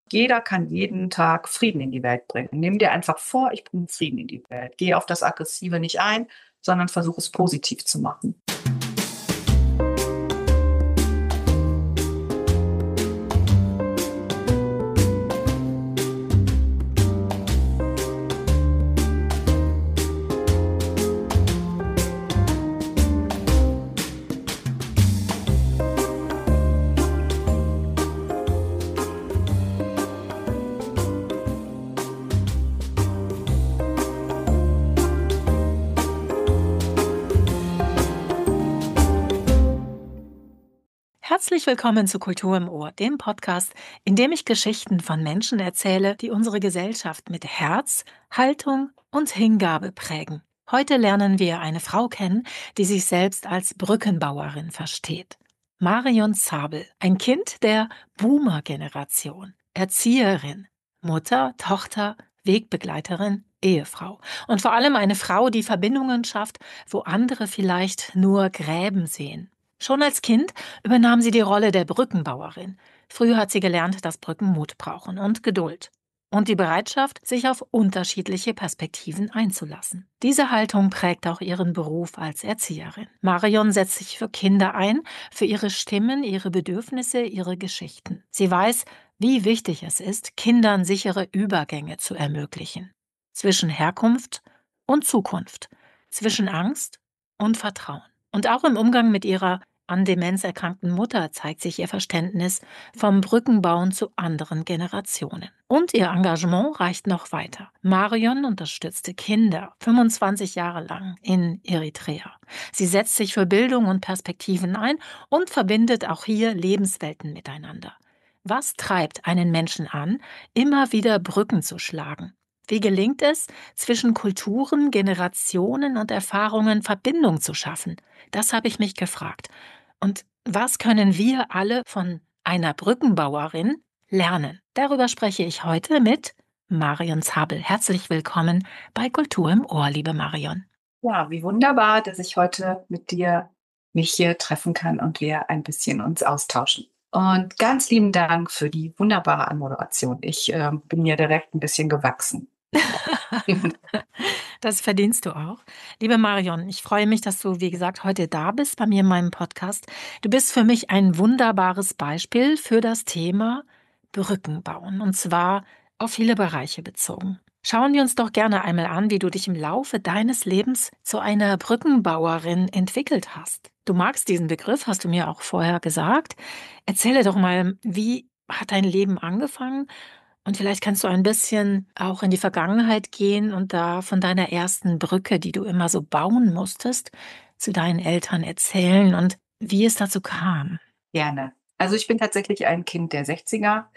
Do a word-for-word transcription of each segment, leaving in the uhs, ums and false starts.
Jeder kann jeden Tag Frieden in die Welt bringen. Nimm dir einfach vor, ich bringe Frieden in die Welt. Geh auf das Aggressive nicht ein, sondern versuche es positiv zu machen. Herzlich willkommen zu Kultur im Ohr, dem Podcast, in dem ich Geschichten von Menschen erzähle, die unsere Gesellschaft mit Herz, Haltung und Hingabe prägen. Heute lernen wir eine Frau kennen, die sich selbst als Brückenbauerin versteht. Marion Zabel, ein Kind der Boomer-Generation, Erzieherin, Mutter, Tochter, Wegbegleiterin, Ehefrau und vor allem eine Frau, die Verbindungen schafft, wo andere vielleicht nur Gräben sehen. Schon als Kind übernahm sie die Rolle der Brückenbauerin. Früh hat sie gelernt, dass Brücken Mut brauchen und Geduld. Und die Bereitschaft, sich auf unterschiedliche Perspektiven einzulassen. Diese Haltung prägt auch ihren Beruf als Erzieherin. Marion setzt sich für Kinder ein, für ihre Stimmen, ihre Bedürfnisse, ihre Geschichten. Sie weiß, wie wichtig es ist, Kindern sichere Übergänge zu ermöglichen. Zwischen Herkunft und Zukunft. Zwischen Angst und Vertrauen. Und auch im Umgang mit ihrer an Demenz erkrankten Mutter zeigt sich ihr Verständnis vom Brückenbauen zu anderen Generationen. Und ihr Engagement reicht noch weiter. Marion unterstützte Kinder fünfundzwanzig Jahre lang in Eritrea. Sie setzt sich für Bildung und Perspektiven ein und verbindet auch hier Lebenswelten miteinander. Was treibt einen Menschen an, immer wieder Brücken zu schlagen? Wie gelingt es, zwischen Kulturen, Generationen und Erfahrungen Verbindung zu schaffen? Das habe ich mich gefragt. Und was können wir alle von einer Brückenbauerin lernen? Darüber spreche ich heute mit Marion Zabel. Herzlich willkommen bei Kultur im Ohr, liebe Marion. Ja, wie wunderbar, dass ich heute mit dir mich hier treffen kann und wir ein bisschen uns austauschen. Und ganz lieben Dank für die wunderbare Anmoderation. Ich äh, bin ja direkt ein bisschen gewachsen. Das verdienst du auch. Liebe Marion, ich freue mich, dass du, wie gesagt, heute da bist bei mir in meinem Podcast. Du bist für mich ein wunderbares Beispiel für das Thema Brücken bauen, und zwar auf viele Bereiche bezogen. Schauen wir uns doch gerne einmal an, wie du dich im Laufe deines Lebens zu einer Brückenbauerin entwickelt hast. Du magst diesen Begriff, hast du mir auch vorher gesagt. Erzähle doch mal, wie hat dein Leben angefangen? Und vielleicht kannst du ein bisschen auch in die Vergangenheit gehen und da von deiner ersten Brücke, die du immer so bauen musstest, zu deinen Eltern erzählen und wie es dazu kam. Gerne. Also ich bin tatsächlich ein Kind der sechziger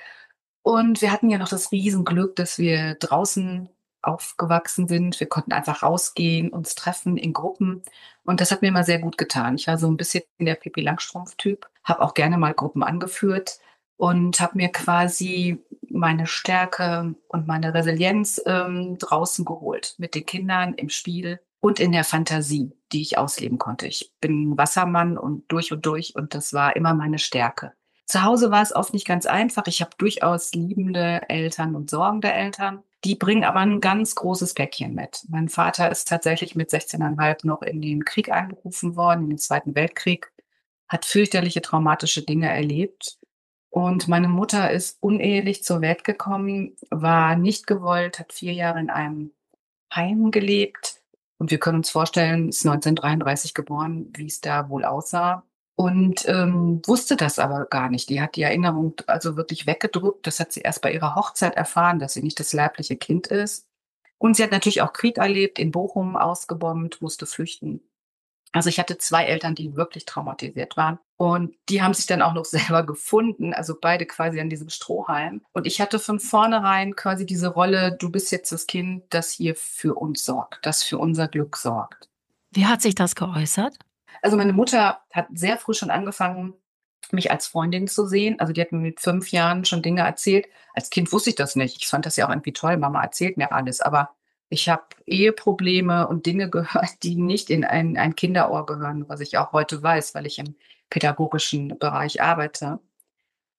und wir hatten ja noch das Riesenglück, dass wir draußen aufgewachsen sind. Wir konnten einfach rausgehen, uns treffen in Gruppen und das hat mir immer sehr gut getan. Ich war so ein bisschen der Pippi Langstrumpf-Typ, habe auch gerne mal Gruppen angeführt und habe mir quasi meine Stärke und meine Resilienz ähm, draußen geholt, mit den Kindern im Spiel und in der Fantasie, die ich ausleben konnte. Ich bin Wassermann und durch und durch und das war immer meine Stärke. Zu Hause war es oft nicht ganz einfach. Ich habe durchaus liebende Eltern und sorgende Eltern. Die bringen aber ein ganz großes Päckchen mit. Mein Vater ist tatsächlich mit sechzehn Komma fünf noch in den Krieg einberufen worden, in den Zweiten Weltkrieg, hat fürchterliche traumatische Dinge erlebt. Und meine Mutter ist unehelich zur Welt gekommen, war nicht gewollt, hat vier Jahre in einem Heim gelebt. Und wir können uns vorstellen, ist neunzehnhundertdreiunddreißig geboren, wie es da wohl aussah. Und ähm, wusste das aber gar nicht. Die hat die Erinnerung also wirklich weggedrückt. Das hat sie erst bei ihrer Hochzeit erfahren, dass sie nicht das leibliche Kind ist. Und sie hat natürlich auch Krieg erlebt, in Bochum ausgebombt, musste flüchten. Also ich hatte zwei Eltern, die wirklich traumatisiert waren. Und die haben sich dann auch noch selber gefunden, also beide quasi an diesem Strohhalm. Und ich hatte von vornherein quasi diese Rolle, du bist jetzt das Kind, das hier für uns sorgt, das für unser Glück sorgt. Wie hat sich das geäußert? Also meine Mutter hat sehr früh schon angefangen, mich als Freundin zu sehen. Also die hat mir mit fünf Jahren schon Dinge erzählt. Als Kind wusste ich das nicht. Ich fand das ja auch irgendwie toll. Mama erzählt mir alles. Aber ich habe Eheprobleme und Dinge gehört, die nicht in ein, ein Kinderohr gehören, was ich auch heute weiß, weil ich im pädagogischen Bereich arbeite.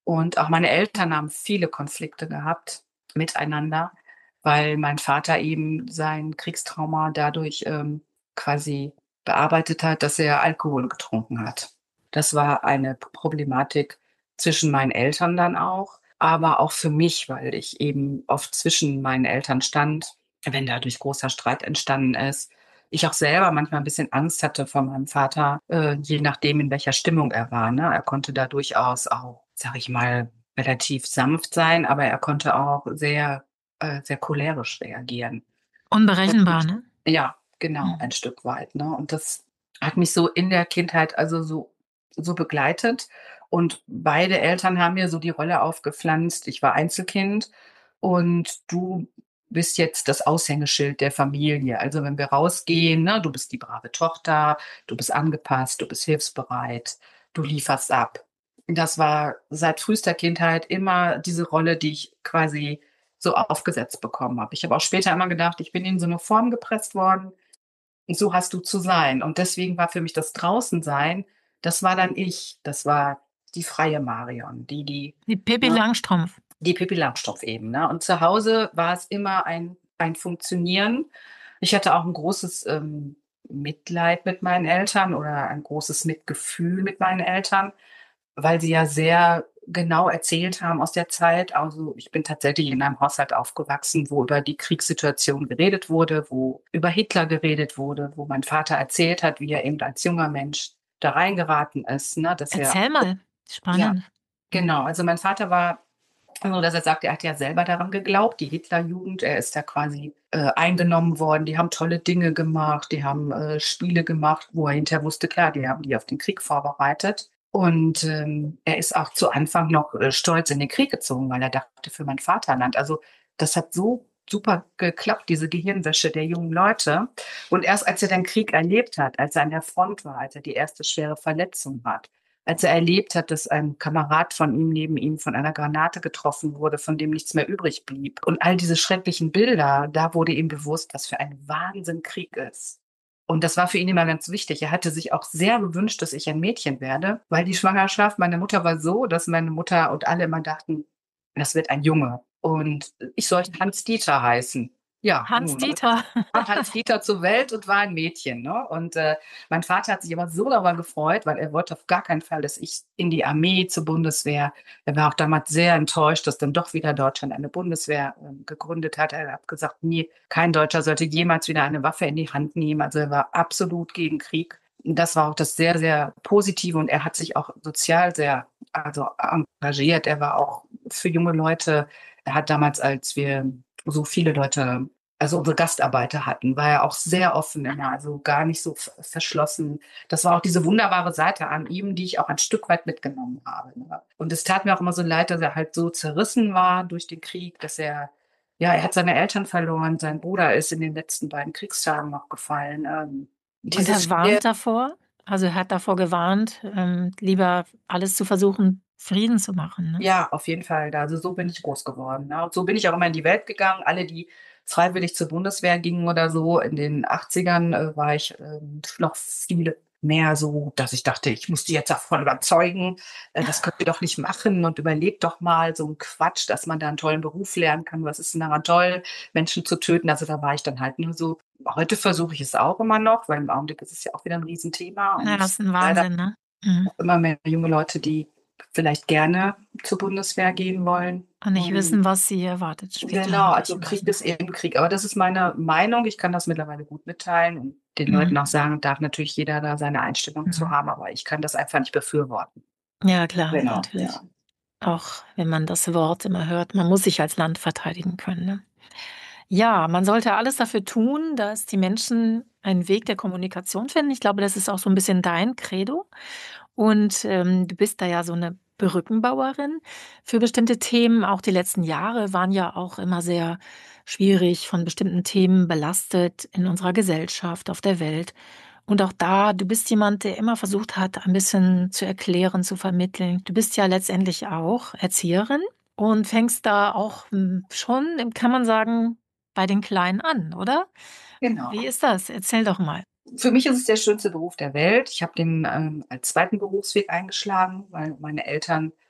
Und auch meine Eltern haben viele Konflikte gehabt miteinander, weil mein Vater eben sein Kriegstrauma dadurch, ähm, quasi bearbeitet hat, dass er Alkohol getrunken hat. Das war eine P Problematik zwischen meinen Eltern dann auch, aber auch für mich, weil ich eben oft zwischen meinen Eltern stand, wenn dadurch großer Streit entstanden ist. Ich auch selber manchmal 'n bisschen Angst hatte vor meinem Vater, äh, je nachdem, in welcher Stimmung er war, ne? Er konnte da durchaus auch, sage ich mal, relativ sanft sein, aber er konnte auch sehr, äh, sehr cholerisch reagieren. Unberechenbar, ne? Ja, genau, Mhm. ein Stück weit, ne? Und das hat mich so in der Kindheit also so so begleitet. Und beide Eltern haben mir so die Rolle aufgepflanzt. Ich war Einzelkind und du bist jetzt das Aushängeschild der Familie. Also, wenn wir rausgehen, ne, du bist die brave Tochter, du bist angepasst, du bist hilfsbereit, du lieferst ab. Das war seit frühester Kindheit immer diese Rolle, die ich quasi so aufgesetzt bekommen habe. Ich habe auch später immer gedacht, ich bin in so 'ne Form gepresst worden, so hast du zu sein. Und deswegen war für mich das Draußensein, das war dann ich. Das war die freie Marion, die die Die Pippi ne, Langstrumpf. die Pippi Langstrumpf eben, ne? Und zu Hause war es immer ein ein Funktionieren. Ich hatte auch 'n großes, ähm, Mitleid mit meinen Eltern oder ein großes Mitgefühl mit meinen Eltern, weil sie ja sehr genau erzählt haben aus der Zeit. Also, ich bin tatsächlich in einem Haushalt aufgewachsen, wo über die Kriegssituation geredet wurde, wo über Hitler geredet wurde, wo mein Vater erzählt hat, wie er eben als junger Mensch da reingeraten ist, ne, dass er Erzähl mal, ja, spannend. Mhm. genau. Also, mein Vater war so, dass er sagt, er hat ja selber daran geglaubt, die Hitlerjugend. Er ist da quasi, äh, eingenommen worden. Die haben tolle Dinge gemacht, die haben, äh, Spiele gemacht, wo er hinterher wusste, klar, die haben die auf den Krieg vorbereitet. Und, ähm, er ist auch zu Anfang noch, äh, stolz in den Krieg gezogen, weil er dachte: „Für mein Vaterland.“ Also, das hat so super geklappt, diese Gehirnwäsche der jungen Leute. Und erst als er den Krieg erlebt hat, als er an der Front war, als er die erste schwere Verletzung hat, als er erlebt hat, dass ein Kamerad von ihm neben ihm von einer Granate getroffen wurde, von dem nichts mehr übrig blieb und all diese schrecklichen Bilder, da wurde ihm bewusst, was für ein Wahnsinn Krieg ist. Und das war für ihn immer ganz wichtig. Er hatte sich auch sehr gewünscht, dass ich ein Mädchen werde, weil die Schwangerschaft meiner Mutter war so, dass meine Mutter und alle immer dachten, das wird ein Junge und ich sollte Hans-Dieter heißen. Ja, nun, und Hans-Dieter. kam Hans-Dieter zur Welt und war ein Mädchen, ne? Und, äh, mein Vater hat sich aber so darüber gefreut, weil er wollte auf gar keinen Fall, dass ich in die Armee, zur Bundeswehr. Er war auch damals sehr enttäuscht, dass dann doch wieder Deutschland eine Bundeswehr, ähm, gegründet hat. Er hat gesagt: „Ne, kein Deutscher sollte jemals wieder eine Waffe in die Hand nehmen.“ Also, er war absolut gegen Krieg. Das war auch das sehr, sehr Positive und er hat sich auch sozial sehr, also, engagiert. Er war auch für junge Leute er hat damals, als wir so viele Leute also, unsere Gastarbeiter hatten, war er auch sehr offen immer, also, gar nicht so v verschlossen. Das war auch diese wunderbare Seite an ihm, die ich auch ein Stück weit mitgenommen habe, ne? Und es tat mir auch immer so leid, dass er halt so zerrissen war durch den Krieg, dass er ja, er hat seine Eltern verloren, sein Bruder ist in den letzten beiden Kriegstagen noch gefallen. Ähm, Und dieses er Schwer warnt davor? Also, er hat davor gewarnt, ähm, lieber alles zu versuchen, Frieden zu machen, ne? Ja, auf jeden Fall. Da also, so bin ich groß geworden, ne? Und so bin ich auch immer in die Welt gegangen. Alle, die freiwillig zur Bundeswehr gingen oder so in den Achtzigern, äh, war ich, ähm, noch viel mehr so, dass ich dachte: „Ich muss die jetzt davon überzeugen, äh, das könnt ihr doch nicht machen und überlegt doch mal so 'n Quatsch, dass man da 'n tollen Beruf lernen kann. Was ist denn daran toll, Menschen zu töten?“ Also, da war ich dann halt nur so. Heute versuche ich es auch immer noch, weil im Augenblick ist es ja auch wieder 'n Riesenthema Ja, und ist 'n leider Wahnsinn, ne? Mhm. auch immer mehr junge Leute, die vielleicht gerne zur Bundeswehr gehen wollen. Und nicht Und wissen, was sie erwartet später genau, also, möglicherweise, Krieg ne? ist eben Krieg. Aber das ist meine Meinung. Ich kann das mittlerweile gut mitteilen und den Mhm. Leuten auch sagen, darf natürlich jeder da seine Einstellung zu Mhm. haben, aber ich kann das einfach nicht befürworten. Ja, klar, Genau, natürlich. ja. Auch wenn man das Wort immer hört, man muss sich als Land verteidigen können, ne? Ja, man sollte alles dafür tun, dass die Menschen einen Weg der Kommunikation finden. Ich glaube, das ist auch so 'n bisschen dein Credo. Und, ähm, du bist da ja so 'ne Brückenbauerin für bestimmte Themen. Auch die letzten Jahre waren ja auch immer sehr schwierig, von bestimmten Themen belastet in unserer Gesellschaft, auf der Welt. Und auch da du bist jemand, der immer versucht hat, ein bisschen zu erklären, zu vermitteln. Du bist ja letztendlich auch Erzieherin und fängst da auch, hm, schon, kann man sagen, bei den Kleinen an, oder? Wie Genau. ist das? Erzähl doch mal. Für mich ist es der schönste Beruf der Welt. Ich habe den, ähm, als zweiten Berufsweg eingeschlagen, weil meine Eltern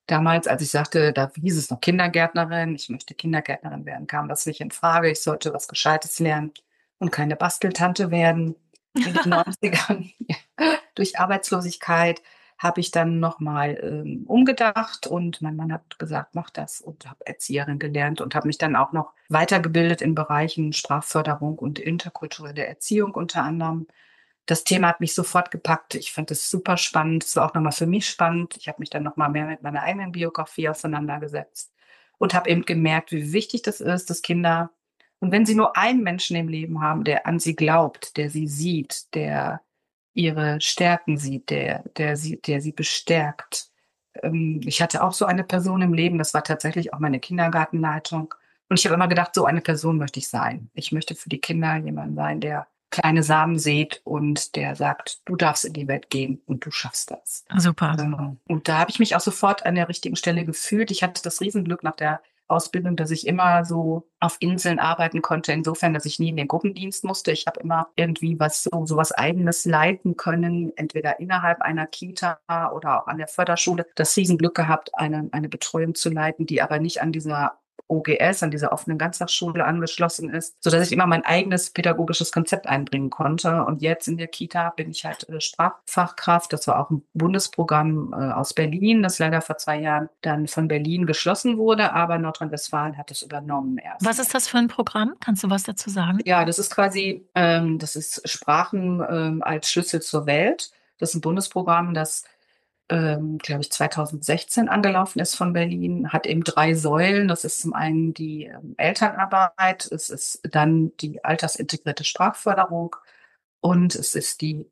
Damals, als ich sagte, da hieß es noch Kindergärtnerin, ich möchte Kindergärtnerin werden, kam das nicht in Frage. Ich sollte was Gescheites lernen und keine Basteltante werden. In den Neunzigern, ja, durch Arbeitslosigkeit, habe ich dann noch mal, ähm, umgedacht und mein Mann hat gesagt: „Mach das" und habe Erzieherin gelernt und habe mich dann auch noch weitergebildet in Bereichen Sprachförderung und interkulturelle Erziehung unter anderem. Das Thema hat mich sofort gepackt. Ich fand es super spannend. Es war auch noch mal für mich spannend. Ich habe mich dann noch mal mehr mit meiner eigenen Biografie auseinandergesetzt und habe eben gemerkt, wie wichtig das ist, dass Kinder und wenn sie nur einen Menschen im Leben haben, der an sie glaubt, der sie sieht, der ihre Stärken sieht, der der sie der sie bestärkt. Ähm, ich hatte auch so eine Person im Leben, das war tatsächlich auch meine Kindergartenleitung. Und ich habe immer gedacht, so eine Person möchte ich sein. Ich möchte für die Kinder jemand sein, der kleine Samen sät und der sagt: „Du darfst in die Welt gehen und du schaffst das." Super. Ähm, und da habe ich mich auch sofort an der richtigen Stelle gefühlt. Ich hatte das Riesenglück nach der Ausbildung, dass ich immer so auf Inseln arbeiten konnte, insofern, dass ich nie in den Gruppendienst musste. Ich habe immer irgendwie was so so was Eigenes leiten können, entweder innerhalb einer Kita oder auch an der Förderschule. Das Riesenglück gehabt, eine eine Betreuung zu leiten, die aber nicht an dieser O G S, an dieser offenen Ganztagsschule angeschlossen ist, sodass ich immer mein eigenes pädagogisches Konzept einbringen konnte. Und jetzt in der Kita bin ich halt äh, Sprachfachkraft. Das war auch ein Bundesprogramm äh, aus Berlin, das leider vor zwei Jahren dann von Berlin geschlossen wurde, aber Nordrhein-Westfalen hat es übernommen Was erstmal. ist das für ein Programm? Kannst du was dazu sagen? Ja, das ist quasi, ähm, das ist Sprachen ähm, als Schlüssel zur Welt. Das ist ein Bundesprogramm, das ähm, glaube ich, zweitausendsechzehn angelaufen ist von Berlin, hat eben drei Säulen. Das ist zum einen die ähm, Elternarbeit, es ist dann die altersintegrierte Sprachförderung und es ist die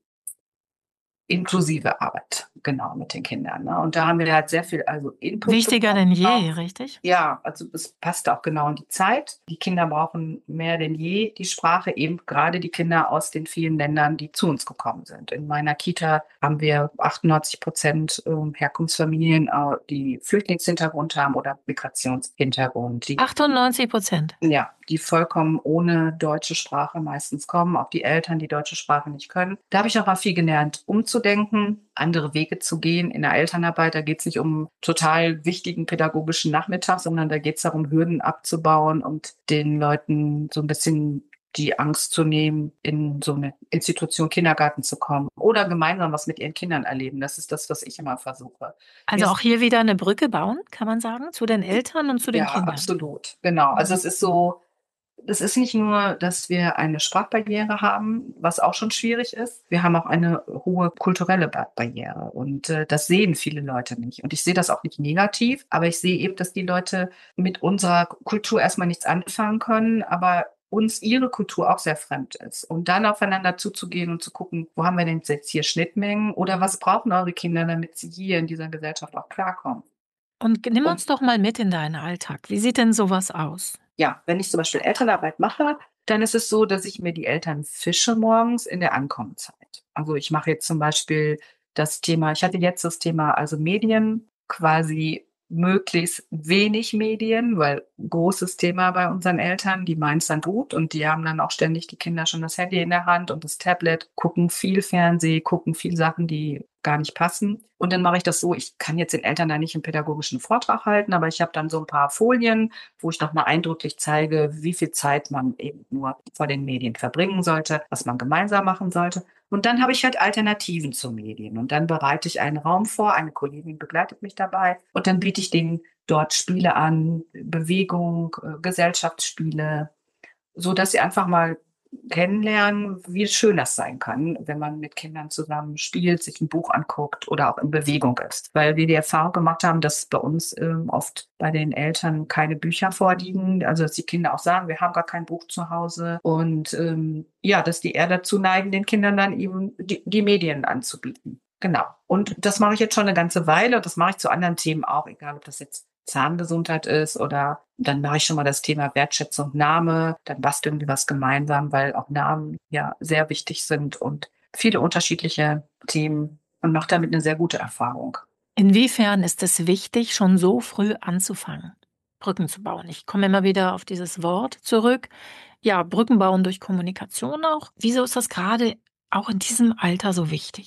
inklusive Arbeit, genau, mit den Kindern. Ne? Und da haben wir halt sehr viel, also Input Wichtiger bekommen. denn je, richtig? Ja, also es passt auch genau in die Zeit. Die Kinder brauchen mehr denn je die Sprache, eben gerade die Kinder aus den vielen Ländern, die zu uns gekommen sind. In meiner Kita haben wir achtundneunzig Prozent ähm, Herkunftsfamilien, äh, die Flüchtlingshintergrund haben oder Migrationshintergrund. Die achtundneunzig Prozent. ja, die vollkommen ohne deutsche Sprache meistens kommen, auch die Eltern, die deutsche Sprache nicht können. Da habe ich auch mal viel gelernt, umzudenken, andere Wege zu gehen in der Elternarbeit. Da geht es nicht um total wichtigen pädagogischen Nachmittag, sondern da geht es darum, Hürden abzubauen und den Leuten so ein bisschen die Angst zu nehmen, in so eine Institution Kindergarten zu kommen oder gemeinsam was mit ihren Kindern erleben. Das ist das, was ich immer versuche. Mir Also ist auch hier wieder eine Brücke bauen, kann man sagen, zu den Eltern und zu den ja, Kindern. absolut, genau. Also es ist so, es ist nicht nur, dass wir eine Sprachbarriere haben, was auch schon schwierig ist. Wir haben auch eine hohe kulturelle Ba Barriere und, äh, das sehen viele Leute nicht. Und ich sehe das auch nicht negativ, aber ich sehe eben, dass die Leute mit unserer Kultur erst mal nichts anfangen können, aber uns ihre Kultur auch sehr fremd ist. Und dann aufeinander zuzugehen und zu gucken: „Wo haben wir denn jetzt hier Schnittmengen oder was brauchen eure Kinder, damit sie hier in dieser Gesellschaft auch klarkommen?" Und g nimm Und uns doch mal mit in deinen Alltag. Wie sieht denn so was aus? ja, wenn ich zum Beispiel Elternarbeit mache, dann ist es so, dass ich mir die Eltern fische morgens in der Ankommenzeit. Also ich mache jetzt zum Beispiel das Thema, ich hatte jetzt das Thema, also Medien, quasi möglichst wenig Medien, weil großes Thema bei unseren Eltern, die meinen es dann gut und die haben dann auch ständig die Kinder schon das Handy in der Hand und das Tablet, gucken viel Fernseh, gucken viel Sachen, die gar nicht passen. Und dann mache ich das so, ich kann jetzt den Eltern da nicht einen pädagogischen Vortrag halten, aber ich habe dann so ein paar Folien, wo ich noch mal eindrücklich zeige, wie viel Zeit man eben nur vor den Medien verbringen sollte, was man gemeinsam machen sollte. Und dann habe ich halt Alternativen zu Medien. Und dann bereite ich einen Raum vor, eine Kollegin begleitet mich dabei und dann biete ich denen dort Spiele an, Bewegung, äh, Gesellschaftsspiele, so dass sie einfach mal kennenlernen, wie schön das sein kann, wenn man mit Kindern zusammen spielt, sich ein Buch anguckt oder auch in Bewegung ist. Weil wir die Erfahrung gemacht haben, dass bei uns ähm, oft bei den Eltern keine Bücher vorliegen, also dass die Kinder auch sagen, wir haben gar kein Buch zu Hause und ähm, ja, dass die eher dazu neigen, den Kindern dann eben die, die Medien anzubieten. Genau. Und das mache ich jetzt schon eine ganze Weile und das mache ich zu anderen Themen auch, egal ob das jetzt Zahngesundheit ist oder dann mache ich schon mal das Thema Wertschätzung, Name, dann basteln wir was gemeinsam, weil auch Namen ja sehr wichtig sind und viele unterschiedliche Themen und mache damit eine sehr gute Erfahrung. Inwiefern ist es wichtig, schon so früh anzufangen, Brücken zu bauen? Ich komme immer wieder auf dieses Wort zurück. Ja, Brücken bauen durch Kommunikation auch. Wieso ist das gerade auch in diesem Alter so wichtig?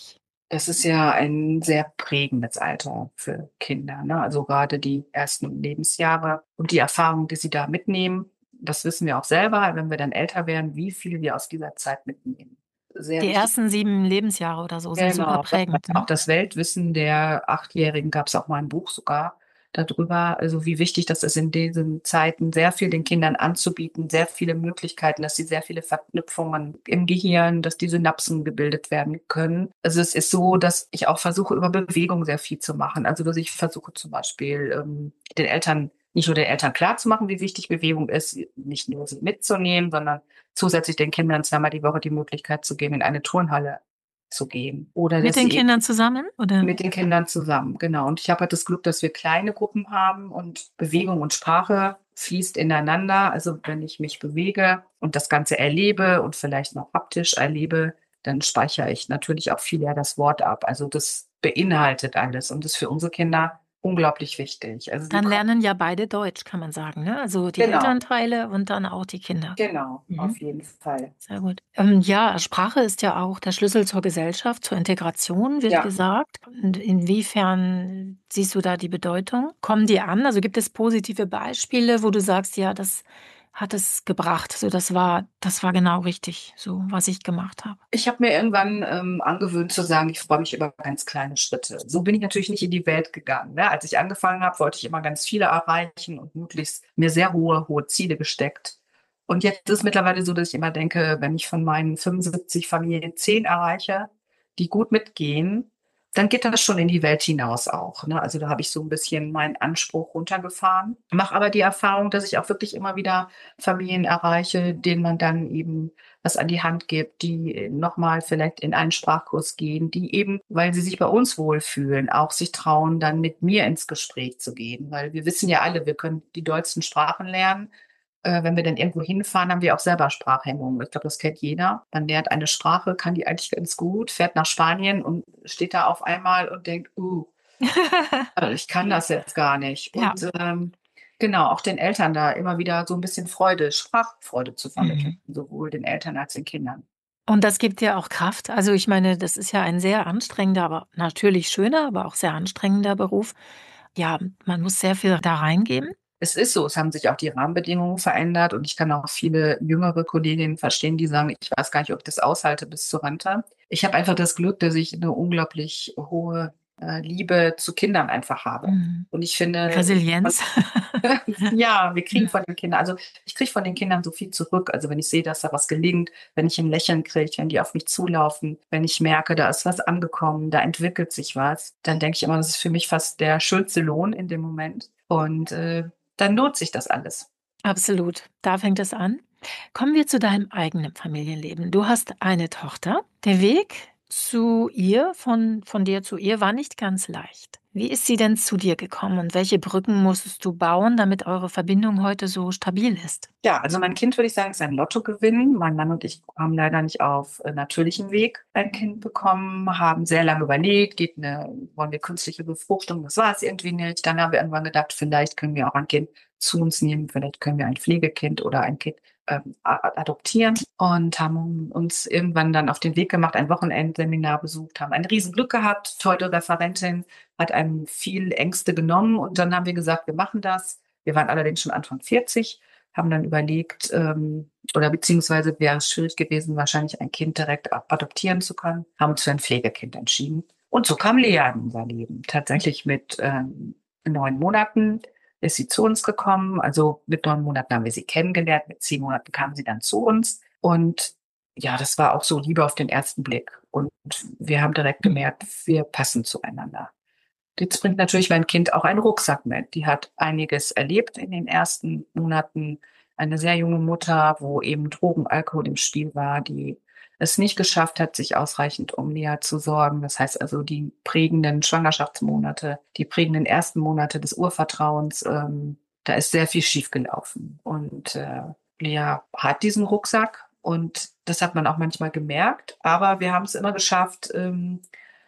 Das ist ja ein sehr prägendes Alter für Kinder, ne? Also gerade die ersten Lebensjahre und die Erfahrungen, die sie da mitnehmen, das wissen wir auch selber, wenn wir dann älter werden, wie viel wir aus dieser Zeit mitnehmen. Sehr Die wichtig. ersten sieben Lebensjahre oder so sind super Genau, prägend, auch ne? das Weltwissen der Achtjährigen gab es auch mal ein Buch sogar darüber, also wie wichtig das ist, in diesen Zeiten sehr viel den Kindern anzubieten, sehr viele Möglichkeiten, dass sie sehr viele Verknüpfungen im Gehirn, dass die Synapsen gebildet werden können. Also es ist so, dass ich auch versuche, über Bewegung sehr viel zu machen. Also dass ich versuche zum Beispiel ähm, den Eltern, nicht nur den Eltern klarzumachen, wie wichtig Bewegung ist, nicht nur sie mitzunehmen, sondern zusätzlich den Kindern zweimal die Woche die Möglichkeit zu geben, in eine Turnhalle zu gehen. Oder Mit dass den sie eben Kindern zusammen, oder? mit den Kindern zusammen, genau. Und ich habe halt das Glück, dass wir kleine Gruppen haben und Bewegung und Sprache fließt ineinander. Also wenn ich mich bewege und das Ganze erlebe und vielleicht noch haptisch erlebe, dann speichere ich natürlich auch viel eher das Wort ab. Also das beinhaltet alles und ist für unsere Kinder unglaublich wichtig. Also sie Dann kommen, lernen ja beide Deutsch, kann man sagen, ne? Also die genau, Elternteile und dann auch die Kinder. genau, auf Mhm. jeden Fall. Sehr gut. Ähm, ja, Sprache ist ja auch der Schlüssel zur Gesellschaft, zur Integration, wird Ja. gesagt. Und inwiefern siehst du da die Bedeutung? Kommen die an? Also gibt es positive Beispiele, wo du sagst, ja, das hat es gebracht. So, das war, das war genau richtig, so was ich gemacht habe. Ich habe mir irgendwann ähm, angewöhnt zu sagen, ich freue mich über ganz kleine Schritte. So bin ich natürlich nicht in die Welt gegangen. Ne? Als ich angefangen habe, wollte ich immer ganz viele erreichen und möglichst mir sehr hohe, hohe Ziele gesteckt. Und jetzt ist es mittlerweile so, dass ich immer denke, wenn ich von meinen fünfundsiebzig Familien zehn erreiche, die gut mitgehen, dann geht das schon in die Welt hinaus auch. Ne? Also da habe ich so ein bisschen meinen Anspruch runtergefahren. Mache aber die Erfahrung, dass ich auch wirklich immer wieder Familien erreiche, denen man dann eben was an die Hand gibt, die nochmal vielleicht in einen Sprachkurs gehen, die eben, weil sie sich bei uns wohlfühlen, auch sich trauen, dann mit mir ins Gespräch zu gehen. Weil wir wissen ja alle, wir können die dollsten Sprachen lernen. Äh, wenn wir dann irgendwo hinfahren, haben wir auch selber Sprachhemmungen. Ich glaube, das kennt jeder. Man lernt eine Sprache, kann die eigentlich ganz gut, fährt nach Spanien und steht da auf einmal und denkt, uh, also ich kann das jetzt gar nicht. Ja. Und ähm, genau, auch den Eltern da immer wieder so ein bisschen Freude, Sprachfreude zu vermitteln, Mhm. sowohl den Eltern als den Kindern. Und das gibt dir auch Kraft. Also ich meine, das ist ja ein sehr anstrengender, aber natürlich schöner, aber auch sehr anstrengender Beruf. Ja, man muss sehr viel da reingeben. Es ist so, es haben sich auch die Rahmenbedingungen verändert und ich kann auch viele jüngere Kolleginnen verstehen, die sagen, ich weiß gar nicht, ob ich das aushalte bis zur Rente. Ich habe einfach das Glück, dass ich eine unglaublich hohe äh, Liebe zu Kindern einfach habe. Mhm. Und ich finde, Resilienz. ja, wir kriegen Ja. von den Kindern, also ich kriege von den Kindern so viel zurück. Also wenn ich sehe, dass da was gelingt, wenn ich ein Lächeln kriege, wenn die auf mich zulaufen, wenn ich merke, da ist was angekommen, da entwickelt sich was, dann denke ich immer, das ist für mich fast der schönste Lohn in dem Moment. Und äh, dann lohnt sich das alles. Absolut. Da fängt es an. Kommen wir zu deinem eigenen Familienleben. Du hast eine Tochter. Der Weg zu ihr, von, von dir zu ihr, war nicht ganz leicht. Wie ist sie denn zu dir gekommen und welche Brücken musstest du bauen, damit eure Verbindung heute so stabil ist? Ja, also mein Kind, würde ich sagen, ist ein Lottogewinn. Mein Mann und ich haben leider nicht auf äh, natürlichem Weg ein Kind bekommen, haben sehr lange überlegt, geht eine, wollen wir künstliche Befruchtung? Das war es irgendwie nicht. Dann haben wir irgendwann gedacht, vielleicht können wir auch ein Kind zu uns nehmen, vielleicht können wir ein Pflegekind oder ein Kind ähm, a- adoptieren und haben uns irgendwann dann auf den Weg gemacht, ein Wochenendseminar besucht, haben ein Riesenglück gehabt, tolle Referentin, hat einem viel Ängste genommen und dann haben wir gesagt, wir machen das. Wir waren allerdings schon Anfang vierzig, haben dann überlegt, ähm, oder beziehungsweise wäre es schwierig gewesen, wahrscheinlich ein Kind direkt adoptieren zu können, haben uns für ein Pflegekind entschieden. Und so kam Lea in unser Leben. Tatsächlich mit ähm, neun Monaten ist sie zu uns gekommen. Also mit neun Monaten haben wir sie kennengelernt, mit zehn Monaten kam sie dann zu uns. Und ja, das war auch so Liebe auf den ersten Blick. Und wir haben direkt gemerkt, wir passen zueinander. Jetzt bringt natürlich mein Kind auch einen Rucksack mit. Die hat einiges erlebt in den ersten Monaten. Eine sehr junge Mutter, wo eben Drogen, Alkohol im Spiel war, die es nicht geschafft hat, sich ausreichend um Lea zu sorgen. Das heißt also die prägenden Schwangerschaftsmonate, die prägenden ersten Monate des Urvertrauens, ähm, da ist sehr viel schiefgelaufen. Und äh, Lea hat diesen Rucksack und das hat man auch manchmal gemerkt. Aber wir haben es immer geschafft, ähm,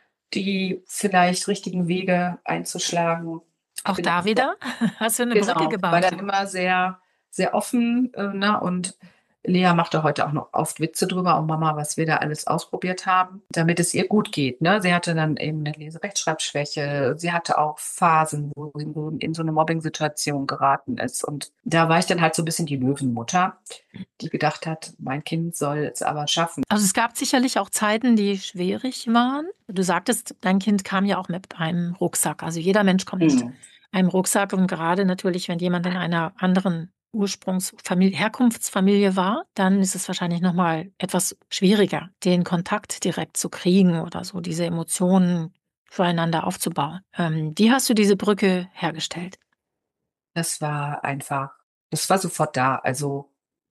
die vielleicht richtigen Wege einzuschlagen. Auch Bin da wieder hast du eine Brücke Genau, war gebaut. dann immer sehr, sehr offen, äh, ne, und Lea machte heute auch noch oft Witze drüber, oh Mama, was wir da alles ausprobiert haben, damit es ihr gut geht, ne? Sie hatte dann eben eine Lese-Rechtschreibschwäche. Sie hatte auch Phasen, wo sie so in so eine Mobbing-Situation geraten ist. Und da war ich dann halt so ein bisschen die Löwenmutter, die gedacht hat, mein Kind soll es aber schaffen. Also es gab sicherlich auch Zeiten, die schwierig waren. Du sagtest, dein Kind kam ja auch mit einem Rucksack. Also jeder Mensch kommt mit Mhm. einem Rucksack und gerade natürlich, wenn jemand in einer anderen Ursprungsfamilie, Herkunftsfamilie war, dann ist es wahrscheinlich nochmal etwas schwieriger, den Kontakt direkt zu kriegen oder so diese Emotionen füreinander aufzubauen. Ähm, wie hast du diese Brücke hergestellt? Das war einfach, das war sofort da, also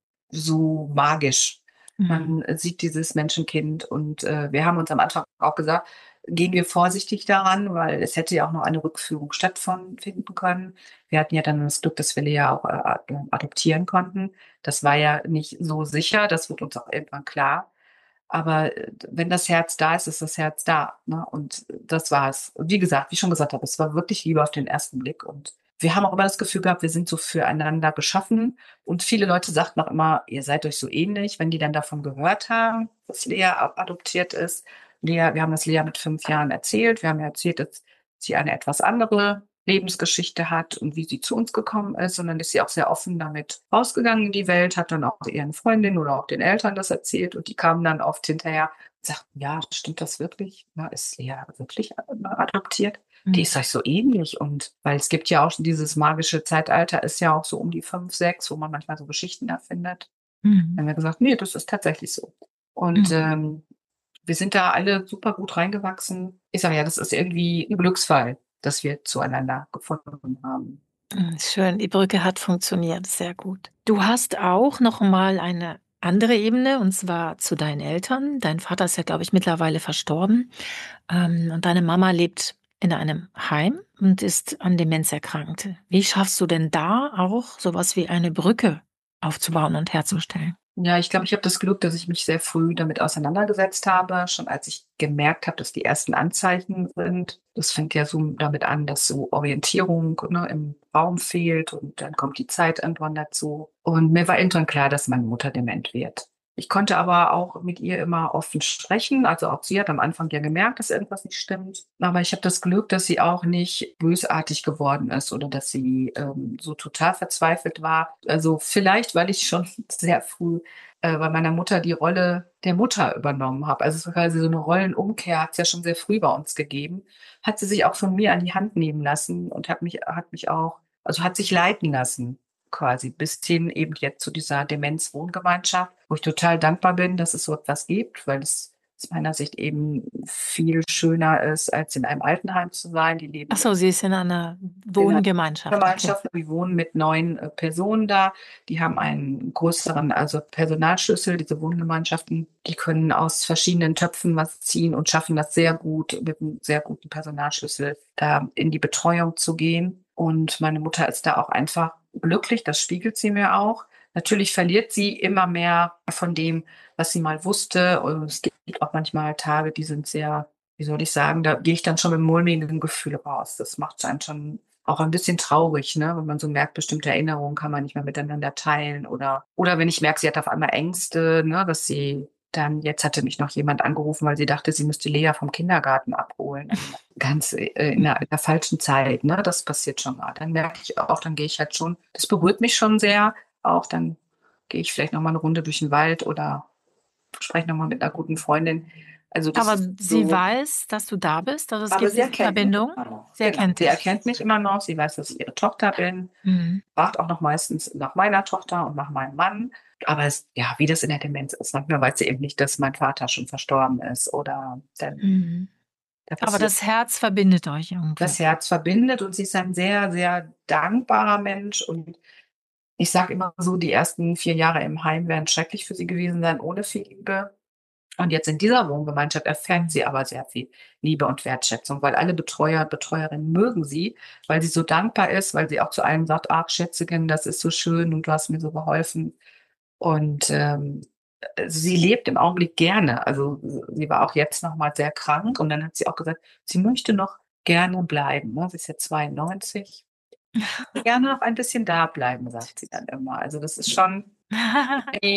so magisch. Mhm. Man äh, sieht dieses Menschenkind und äh, wir haben uns am Anfang auch gesagt, gehen wir vorsichtig daran, weil es hätte ja auch noch eine Rückführung stattfinden können. Wir hatten ja dann das Glück, dass wir Lea auch äh, adoptieren konnten. Das war ja nicht so sicher, das wird uns auch irgendwann klar. Aber äh, wenn das Herz da ist, ist das Herz da. Ne? Und das war es. Und wie gesagt, wie ich schon gesagt habe, es war wirklich Liebe auf den ersten Blick. Und wir haben auch immer das Gefühl gehabt, wir sind so füreinander geschaffen. Und viele Leute sagten auch immer, ihr seid euch so ähnlich, wenn die dann davon gehört haben, dass Lea adoptiert ist. Lea, wir haben das Lea mit fünf Jahren erzählt. Wir haben ja erzählt, dass sie eine etwas andere Lebensgeschichte hat und wie sie zu uns gekommen ist. Und dann ist sie auch sehr offen damit rausgegangen in die Welt, hat dann auch ihren Freundinnen oder auch den Eltern das erzählt und die kamen dann oft hinterher und sagten, ja, stimmt das wirklich? Na, ist Lea wirklich adoptiert? Die Mhm. ist euch so ähnlich. Und weil es gibt ja auch schon dieses magische Zeitalter, ist ja auch so um die fünf, sechs, wo man manchmal so Geschichten erfindet. Mhm. Dann haben wir gesagt, nee, das ist tatsächlich so. Und Mhm. ähm, wir sind da alle super gut reingewachsen. Ich sage ja, das ist irgendwie ein Glücksfall, dass wir zueinander gefunden haben. Mm, Schön, die Brücke hat funktioniert, sehr gut. Du hast auch noch mal eine andere Ebene, und zwar zu deinen Eltern. Dein Vater ist ja, glaube ich, mittlerweile verstorben. Ähm, und deine Mama lebt in einem Heim und ist an Demenz erkrankt. Wie schaffst du denn da auch sowas wie eine Brücke aufzubauen und herzustellen? Ja, ich glaube, ich habe das Glück, dass ich mich sehr früh damit auseinandergesetzt habe, schon als ich gemerkt habe, dass die ersten Anzeichen sind. Das fängt ja so damit an, dass so Orientierung, ne, im Raum fehlt und dann kommt die Zeit irgendwann dazu. Und mir war irgendwann klar, dass meine Mutter dement wird. Ich konnte aber auch mit ihr immer offen sprechen. Also auch sie hat am Anfang ja gemerkt, dass irgendwas nicht stimmt. Aber ich habe das Glück, dass sie auch nicht bösartig geworden ist oder dass sie ähm, so total verzweifelt war. Also vielleicht, weil ich schon sehr früh äh, bei meiner Mutter die Rolle der Mutter übernommen habe. Also es war quasi so eine Rollenumkehr, hat es ja schon sehr früh bei uns gegeben. Hat sie sich auch von mir an die Hand nehmen lassen und hat mich, hat mich auch, also hat sich leiten lassen quasi bis hin eben jetzt zu dieser Demenz-Wohngemeinschaft, wo ich total dankbar bin, dass es so etwas gibt, weil es aus meiner Sicht eben viel schöner ist, als in einem Altenheim zu sein. Die Ach leben so, sie ist in einer in einer Wohngemeinschaft, okay. Gemeinschaft. Wir wohnen mit neun äh, Personen da. Die haben einen größeren, also Personalschlüssel. Diese Wohngemeinschaften, die können aus verschiedenen Töpfen was ziehen und schaffen das sehr gut, mit einem sehr guten Personalschlüssel da in die Betreuung zu gehen. Und meine Mutter ist da auch einfach glücklich. Das spiegelt sie mir auch. Natürlich verliert sie immer mehr von dem, was sie mal wusste. Und es gibt auch manchmal Tage, die sind sehr, wie soll ich sagen, da gehe ich dann schon mit einem mulmigen Gefühl raus. Das macht einen schon auch ein bisschen traurig, ne? Wenn man so merkt, bestimmte Erinnerungen kann man nicht mehr miteinander teilen oder, oder wenn ich merke, sie hat auf einmal Ängste, ne, dass sie dann, jetzt hatte mich noch jemand angerufen, weil sie dachte, sie müsste Lea vom Kindergarten abholen. Ganz äh, in der, in der falschen Zeit, ne? Das passiert schon mal. Dann merke ich auch, dann gehe ich halt schon, das berührt mich schon sehr. Auch dann gehe ich vielleicht noch mal eine Runde durch den Wald oder spreche noch mal mit einer guten Freundin. Also das Aber ist sie so. weiß, dass du da bist, also es Aber gibt sie diese erkennt mich Verbindung. immer noch. Sie Genau. erkennt Sie dich. erkennt mich immer noch. Sie weiß, dass ich ihre Tochter bin. Mhm. Fragt auch noch meistens nach meiner Tochter und nach meinem Mann. Aber es, ja, wie das in der Demenz ist. Manchmal weiß sie eben nicht, dass mein Vater schon verstorben ist oder dann, Mhm. da Aber passiert. das Herz verbindet euch Das irgendwie. Herz verbindet und sie ist ein sehr, sehr dankbarer Mensch. Und ich sage immer so, die ersten vier Jahre im Heim wären schrecklich für sie gewesen sein, ohne viel Liebe. Und jetzt in dieser Wohngemeinschaft erfährt sie aber sehr viel Liebe und Wertschätzung, weil alle Betreuer und Betreuerinnen mögen sie, weil sie so dankbar ist, weil sie auch zu allen sagt, ach Schätzchen, das ist so schön und du hast mir so geholfen. Und ähm, sie lebt im Augenblick gerne. Also sie war auch jetzt noch mal sehr krank und dann hat sie auch gesagt, sie möchte noch gerne bleiben. Ne? Sie ist jetzt zweiundneunzig. Gerne noch ein bisschen da bleiben, sagt sie dann immer. Also das ist schon,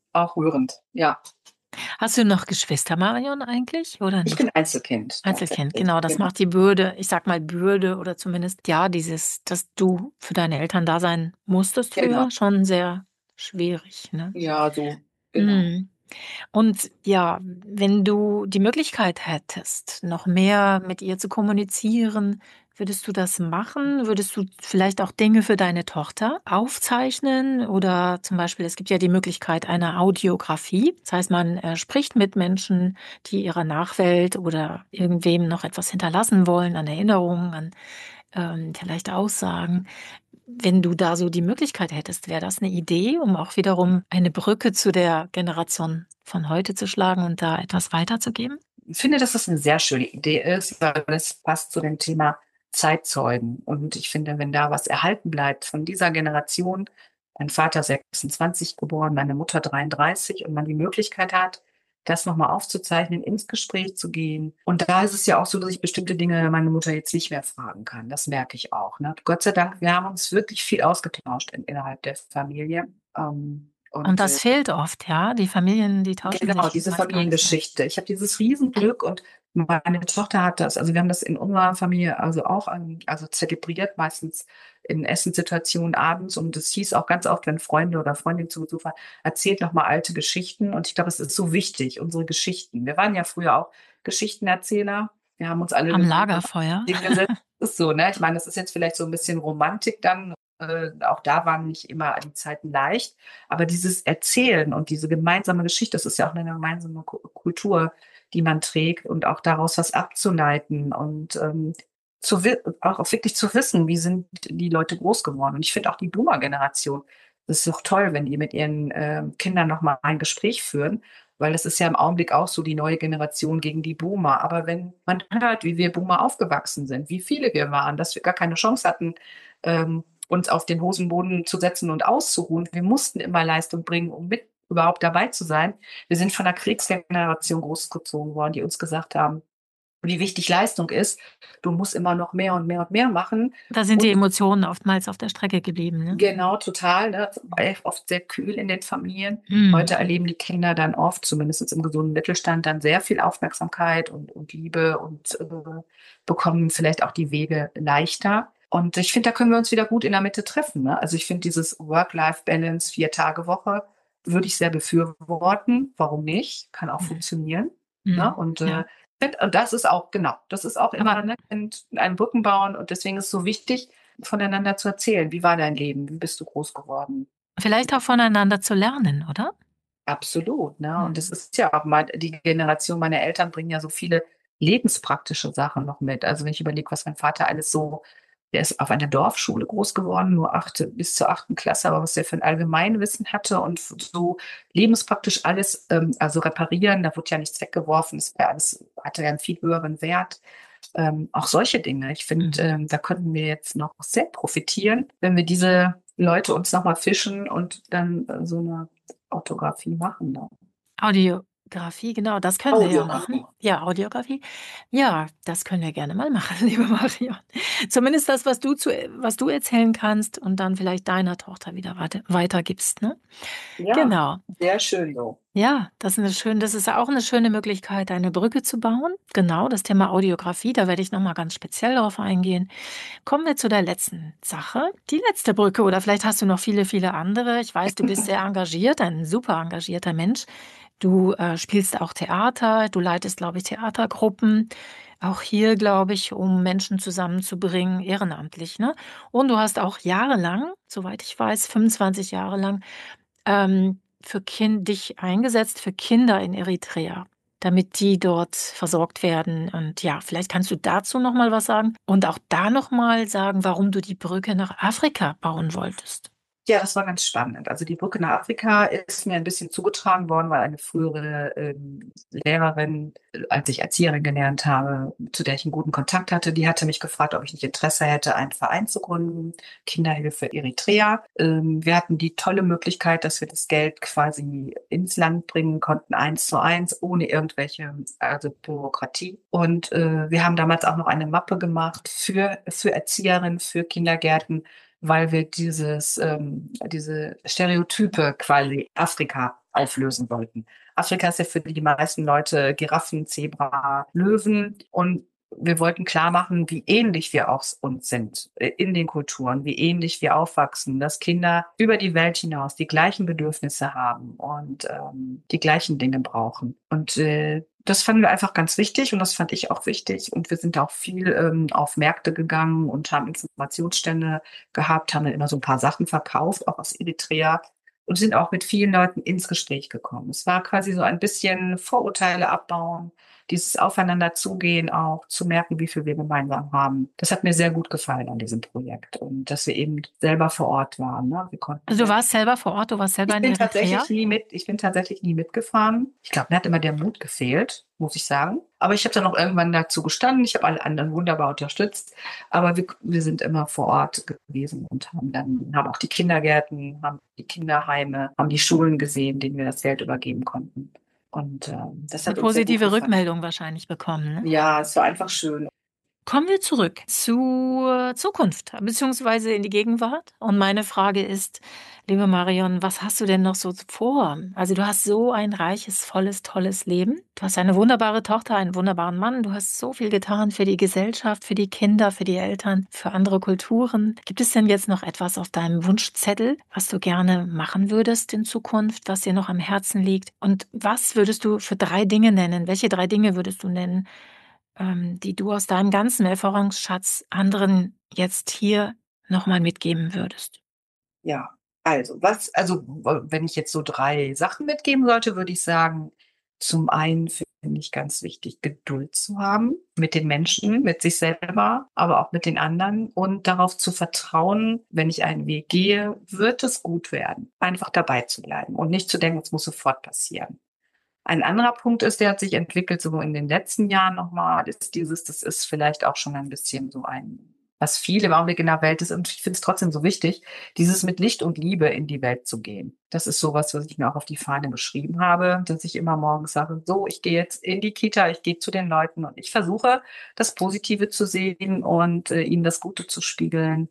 auch rührend, ja. Hast du noch Geschwister, Marion, eigentlich oder Ich nicht? bin Einzelkind Einzelkind, tatsächlich, genau, das genau. macht die Bürde ich sage mal Bürde oder zumindest, ja, dieses dass du für deine Eltern da sein musstest Genau. früher, schon sehr schwierig, ne? Ja, so, genau. Mhm. Und ja, wenn du die Möglichkeit hättest, noch mehr mit ihr zu kommunizieren, würdest du das machen? Würdest du vielleicht auch Dinge für deine Tochter aufzeichnen? Oder zum Beispiel, es gibt ja die Möglichkeit einer Audiografie. Das heißt, man, äh, spricht mit Menschen, die ihrer Nachwelt oder irgendwem noch etwas hinterlassen wollen an Erinnerungen, an, ähm, vielleicht Aussagen. Wenn du da so die Möglichkeit hättest, wäre das 'ne Idee, um auch wiederum eine Brücke zu der Generation von heute zu schlagen und da etwas weiterzugeben? Ich finde, dass das 'ne sehr schöne Idee ist, weil es passt zu dem Thema Zeitzeugen. Und ich finde, wenn da was erhalten bleibt von dieser Generation, mein Vater sechsundzwanzig geboren, meine Mutter dreiunddreißig und man die Möglichkeit hat, das noch mal aufzuzeichnen, ins Gespräch zu gehen. Und da ist es ja auch so, dass ich bestimmte Dinge meine Mutter jetzt nicht mehr fragen kann. Das merke ich auch, ne? Gott sei Dank, wir haben uns wirklich viel ausgetauscht in innerhalb der Familie. Ähm, Und und, das äh fehlt oft, ja? Die Familien, die tauschen Genau, sich diese meist gar nicht mehr. Familiengeschichte. Ich habe dieses Riesenglück und meine Tochter hat das also, wir haben das in unserer Familie also auch an also zelebriert, meistens in Essenssituationen abends und es hieß auch ganz oft, wenn Freunde oder Freundinnen zu Besuch waren: „Erzählt noch mal alte Geschichten." Und ich glaube, es ist so wichtig, unsere Geschichten. Wir waren ja früher auch Geschichtenerzähler. Wir haben uns alle Am irgendwo Lagerfeuer. hingesetzt. Ist so, ne? Ich meine, das ist jetzt vielleicht so 'n bisschen Romantik dann. Äh, auch da waren nicht immer die Zeiten leicht. Aber dieses Erzählen und diese gemeinsame Geschichte, das ist ja auch 'ne gemeinsame Ku Kultur, die man trägt und auch daraus was abzuleiten und, ähm, zu wi auch auch wirklich zu wissen, wie sind die Leute groß geworden. Und ich finde auch die Boomer-Generation, das ist doch toll, wenn die mit ihren, ähm, Kindern noch mal ein Gespräch führen, weil das ist ja im Augenblick auch so die neue Generation gegen die Boomer. Aber wenn man hört, wie wir Boomer aufgewachsen sind, wie viele wir waren, dass wir gar keine Chance hatten, ähm, uns auf den Hosenboden zu setzen und auszuruhen. Wir mussten immer Leistung bringen, um mit überhaupt dabei zu sein. Wir sind von 'ner Kriegsgeneration großgezogen worden, die uns gesagt haben, wie wichtig Leistung ist. Du musst immer noch mehr und mehr und mehr machen Da sind die und Emotionen oftmals auf der Strecke geblieben, ne? Genau, total, ne? Oft sehr kühl in den Familien. Mhm. Heute erleben die Kinder dann oft, zumindest im gesunden Mittelstand, dann sehr viel Aufmerksamkeit und und Liebe und, äh, bekommen vielleicht auch die Wege leichter. Und ich finde, da können wir uns wieder gut in der Mitte treffen, ne? Also, ich finde dieses Work-Life-Balance, vier-Tage-Woche würde ich sehr befürworten. Warum nicht? Kann auch Mhm. funktionieren, ne? Mhm, Und, äh, ja. finde und das ist auch genau, das ist auch Aber immer, ne, und einen Brücken bauen und deswegen ist es so wichtig, voneinander zu erzählen. Wie war dein Leben? Wie bist du groß geworden? vielleicht auch voneinander zu lernen, oder? Absolut, ne? Und das Mhm. ist ja auch mal die Generation meiner Eltern bringen ja so viele lebenspraktische Sachen noch mit. Also, wenn ich überlege, was mein Vater alles so der ist auf einer Dorfschule groß geworden, nur achte bis zur achten Klasse, aber was der für 'n Allgemeinwissen hatte und f so lebenspraktisch alles, ähm also reparieren, da wurde ja nichts weggeworfen. Das war alles hatte ja 'n viel höheren Wert. Ähm, auch solche Dinge. Ich finde, Mhm. ähm, da könnten wir jetzt noch sehr profitieren, wenn wir diese Leute uns noch mal fischen und dann, äh, so 'ne Autografie machen, ne? Audiografie, genau, das können wir ja machen. Audiografie. Ja, Audiografie. Ja, das können wir gerne mal machen, liebe Marion. Zumindest das, was du zu was du erzählen kannst und dann vielleicht deiner Tochter wieder weite weitergibst, ne? Ja, Genau. sehr schön so. Ja, das ist 'ne schön das ist auch 'ne schöne Möglichkeit, eine Brücke zu bauen. Genau, das Thema Audiografie, da werde ich noch mal ganz speziell drauf eingehen. Kommen wir zu der letzten Sache. Die letzte Brücke oder vielleicht hast du noch viele, viele andere. Ich weiß, du bist sehr engagiert, ein super engagierter Mensch. Du, äh, spielst auch Theater, du leitest, glaube ich, Theatergruppen. Auch hier, glaube ich, um Menschen zusammenzubringen, ehrenamtlich, ne? Und du hast auch jahrelang, soweit ich weiß, fünfundzwanzig Jahre lang, ähm, für Kin dich eingesetzt für Kinder in Eritrea, damit die dort versorgt werden. Und ja, vielleicht kannst du dazu noch mal was sagen und auch da noch mal sagen, warum du die Brücke nach Afrika bauen wolltest. Ja, das war ganz spannend. Also, die Brücke nach Afrika ist mir 'n bisschen zugetragen worden, weil eine frühere, ähm, Lehrerin, äh, als ich Erzieherin gelernt habe, zu der ich 'n guten Kontakt hatte, die hatte mich gefragt, ob ich nicht Interesse hätte, einen Verein zu gründen, Kinderhilfe Eritrea. Ähm, wir hatten die tolle Möglichkeit, dass wir das Geld quasi ins Land bringen konnten, eins zu eins, ohne irgendwelche also Bürokratie. Und, äh, wir haben damals auch noch eine Mappe gemacht für für Erzieherinnen, für Kindergärten, weil wir dieses ähm, diese Stereotype quasi Afrika auflösen wollten. Afrika ist ja für die meisten Leute Giraffen, Zebra, Löwen und wir wollten klar machen, wie ähnlich wir auch uns sind äh, in den Kulturen, wie ähnlich wir aufwachsen, dass Kinder über die Welt hinaus die gleichen Bedürfnisse haben und ähm, die gleichen Dinge brauchen. Und äh, das fanden wir einfach ganz wichtig und das fand ich auch wichtig. Und wir sind auch viel ähm, auf Märkte gegangen und haben Informationsstände gehabt, haben dann immer so ein paar Sachen verkauft, auch aus Eritrea und sind auch mit vielen Leuten ins Gespräch gekommen. Es war quasi so ein bisschen Vorurteile abbauen, dieses Aufeinander zugehen auch, zu merken, wie viel wir gemeinsam haben. Das hat mir sehr gut gefallen an diesem Projekt und dass wir eben selber vor Ort waren. Ne? Wir konnten Also du sehr warst selber vor Ort, du warst selber ich in bin Eritrea? tatsächlich nie mit, ich bin tatsächlich nie mitgefahren. Ich glaube, mir hat immer der Mut gefehlt, muss ich sagen. Aber ich habe dann auch irgendwann dazu gestanden. Ich habe alle anderen wunderbar unterstützt. Aber wir, wir sind immer vor Ort gewesen und haben dann, haben auch die Kindergärten, haben die Kinderheime, haben die Schulen gesehen, denen wir das Geld übergeben konnten. Und ähm, das Eine hat uns sehr gut positive gefallen. Rückmeldung wahrscheinlich bekommen, ne? Ja, es war einfach schön. Kommen wir zurück zur Zukunft, beziehungsweise in die Gegenwart. Und meine Frage ist, liebe Marion, was hast du denn noch so vor? Also du hast so ein reiches, volles, tolles Leben. Du hast eine wunderbare Tochter, einen wunderbaren Mann. Du hast so viel getan für die Gesellschaft, für die Kinder, für die Eltern, für andere Kulturen. Gibt es denn jetzt noch etwas auf deinem Wunschzettel, was du gerne machen würdest in Zukunft, was dir noch am Herzen liegt? Und was würdest du für drei Dinge nennen? Welche drei Dinge würdest du nennen, ähm, die du aus deinem ganzen Erfahrungsschatz anderen jetzt hier nochmal mitgeben würdest? Ja, also was, also w- wenn ich jetzt so drei Sachen mitgeben sollte, würde ich sagen, zum einen finde ich ganz wichtig, Geduld zu haben mit den Menschen, mit sich selber, aber auch mit den anderen und darauf zu vertrauen, wenn ich einen Weg gehe, wird es gut werden. Einfach dabei zu bleiben und nicht zu denken, es muss sofort passieren. Ein anderer Punkt ist, der hat sich entwickelt, so in den letzten Jahren nochmal, ist dieses, das ist vielleicht auch schon ein bisschen so ein, was viel im Augenblick in der Welt ist, und ich finde es trotzdem so wichtig, dieses mit Licht und Liebe in die Welt zu gehen. Das ist sowas, was ich mir auch auf die Fahne geschrieben habe, dass ich immer morgens sage, so, ich gehe jetzt in die Kita, ich gehe zu den Leuten und ich versuche, das Positive zu sehen und äh, ihnen das Gute zu spiegeln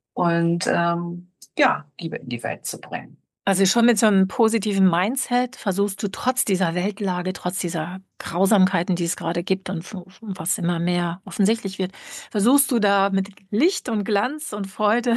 und ähm, ja, Liebe in die Welt zu bringen. Also schon mit so einem positiven Mindset versuchst du trotz dieser Weltlage, trotz dieser Grausamkeiten, die es gerade gibt und w- was immer mehr offensichtlich wird, versuchst du da mit Licht und Glanz und Freude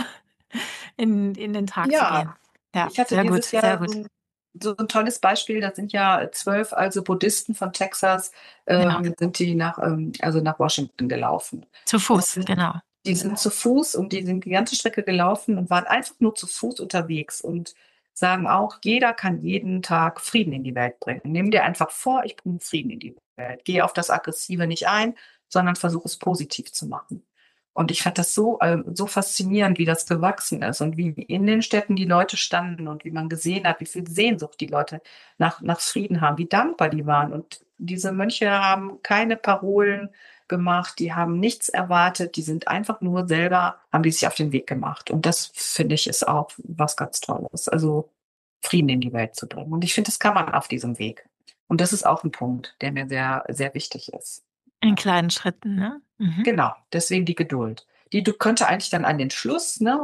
in, in den Tag zu Ja, gehen. Ja, ich hatte sehr gut, dieses sehr Jahr so gut. ein, so ein tolles Beispiel. Das sind ja zwölf, also Buddhisten von Texas, Ja, ähm, sind die nach, ähm, also nach Washington gelaufen. zu Fuß, Und genau. die sind zu Fuß und die sind die ganze Strecke gelaufen und waren einfach nur zu Fuß unterwegs und sagen auch, jeder kann jeden Tag Frieden in die Welt bringen. Nimm dir einfach vor, ich bringe Frieden in die Welt. Gehe auf das Aggressive nicht ein, sondern versuche es positiv zu machen. Und ich fand das so, äh, so faszinierend, wie das gewachsen ist und wie in den Städten die Leute standen und wie man gesehen hat, wie viel Sehnsucht die Leute nach, nach Frieden haben, wie dankbar die waren. Und diese Mönche haben keine Parolen gemacht, die haben nichts erwartet, die sind einfach nur selber, haben die sich auf den Weg gemacht. Und das finde ich ist auch was ganz Tolles. Also Frieden in die Welt zu bringen. Und ich finde, das kann man auf diesem Weg. Und das ist auch ein Punkt, der mir sehr, sehr wichtig ist. In kleinen Schritten, ne? Mhm. Genau, deswegen die Geduld. Die du könnte eigentlich dann an den Schluss, ne?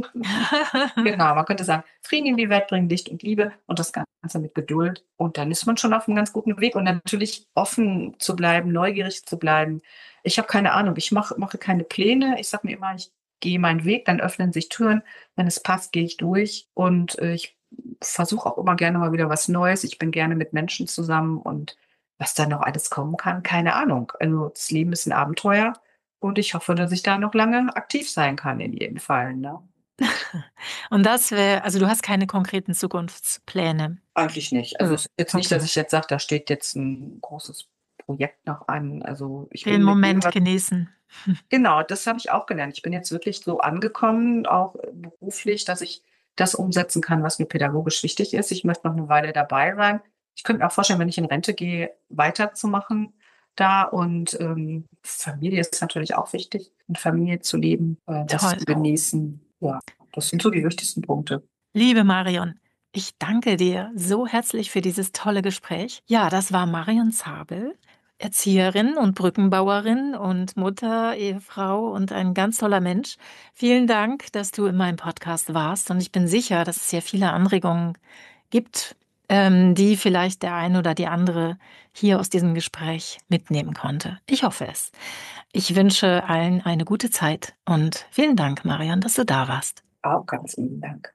Genau, man könnte sagen, Frieden in die Welt bringen, Licht und Liebe und das Ganze mit Geduld. Und dann ist man schon auf einem ganz guten Weg und natürlich offen zu bleiben, neugierig zu bleiben. Ich habe keine Ahnung, ich mache mache keine Pläne. Ich sage mir immer, ich gehe meinen Weg, dann öffnen sich Türen. Wenn es passt, gehe ich durch. Und äh, ich versuche auch immer gerne mal wieder was Neues. Ich bin gerne mit Menschen zusammen und was da noch alles kommen kann, keine Ahnung. Also das Leben ist ein Abenteuer und ich hoffe, dass ich da noch lange aktiv sein kann in jedem Fall, ne? Und das wäre, also du hast keine konkreten Zukunftspläne. Eigentlich nicht. Also Äh, es ist jetzt nicht, Okay. dass ich jetzt sage, da steht jetzt ein großes Projekt noch an. Also ich Den bin mit dem, Moment was genießen. genau, das habe ich auch gelernt. Ich bin jetzt wirklich so angekommen, auch beruflich, dass ich das umsetzen kann, was mir pädagogisch wichtig ist. Ich möchte noch eine Weile dabei sein. Ich könnte mir auch vorstellen, wenn ich in Rente gehe, weiterzumachen da. Und ähm, Familie ist natürlich auch wichtig, in Familie zu leben, äh, das Toll. zu genießen. Ja, das sind so die wichtigsten Punkte. Liebe Marion, ich danke dir so herzlich für dieses tolle Gespräch. Ja, das war Marion Zabel, Erzieherin und Brückenbauerin und Mutter, Ehefrau und ein ganz toller Mensch. Vielen Dank, dass du in meinem Podcast warst und ich bin sicher, dass es hier viele Anregungen gibt ähm, die vielleicht der ein oder die andere hier aus diesem Gespräch mitnehmen konnte. Ich hoffe es. Ich wünsche allen eine gute Zeit und vielen Dank, Marion, dass du da warst. Auch ganz lieben Dank.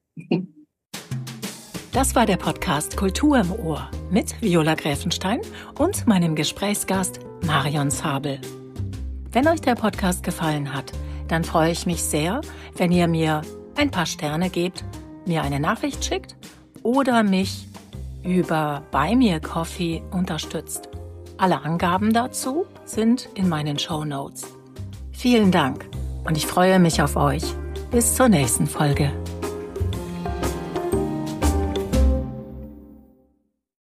Das war der Podcast Kultur im Ohr mit Viola Gräfenstein und meinem Gesprächsgast Marion Sabel. Wenn euch der Podcast gefallen hat, dann freue ich mich sehr, wenn ihr mir ein paar Sterne gebt, mir eine Nachricht schickt oder mich über Buy Me a Coffee unterstützt. Alle Angaben dazu sind in meinen Shownotes. Vielen Dank und ich freue mich auf euch. Bis zur nächsten Folge.